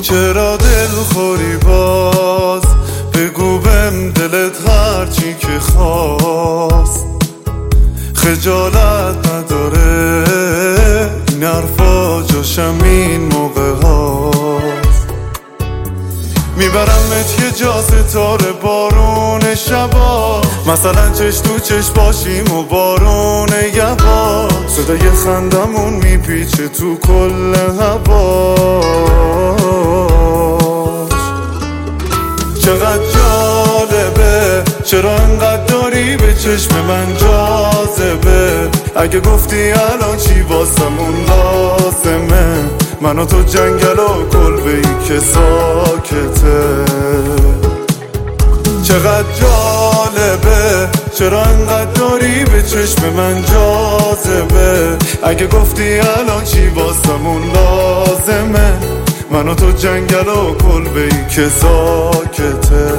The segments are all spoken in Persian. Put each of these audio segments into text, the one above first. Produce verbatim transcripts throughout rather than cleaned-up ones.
چرا دل خوری باز؟ بگو بهم دلت هرچی که خواست. خجالت نداره این حرفا جاشم این موقع هاست. میبرمت یه جا ستاره بارون شبا، مثلا چش تو چش باشیم و بارون یبا. صدای خندمون میپیچه تو کل هواش. چقدر جالبه چرا انقدر داری به چشم من جاذبه. اگه گفتی الان چی واسمون لازمه، من و تو جنگل و کلبه ای که ساکته. چقدر جالبه چرا انقدر داری به چشم من جاذبه. اگه گفتی الان چی واسمون لازمه، من و تو جنگل و کلبه ای که ساکته.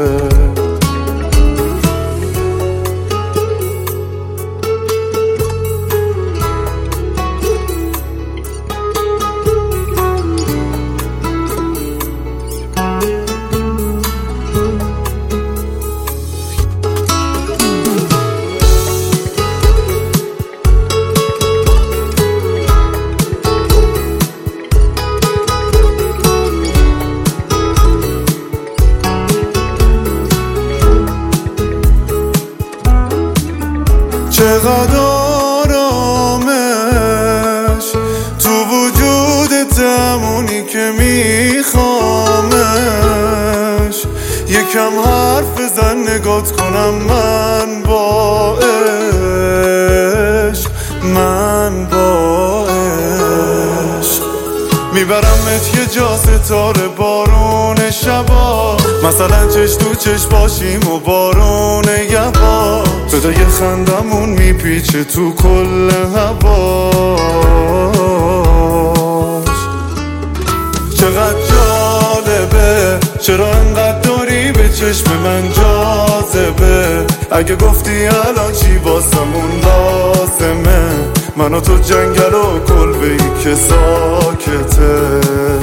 چقدر آرامش تو وجودت، همونی که میخوامش. یکم حرف بزن نگات کنم من با عشق، من با عشق. میبرمت یه جا ستاره بارون شبا، مثلا چش تو چش باشیم و بارون یبا. صدای خندمون میپیچه تو کل هواش. چقدر جالبه چرا انقدر داری به چشم من جاذبه. اگه گفتی الان چی واسمون لازمه، من و تو جنگل و کلبه ای که ساکته.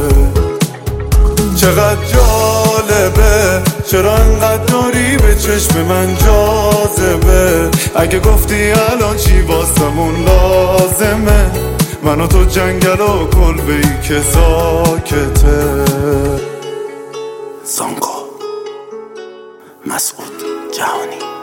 چقدر جالبه چرا انقدر داری به چشم من جاذبه. اگه گفتی الان چی واسمون لازمه، من و تو جنگل و کلبه ای که ساکته. زانگو مسعود جهانی.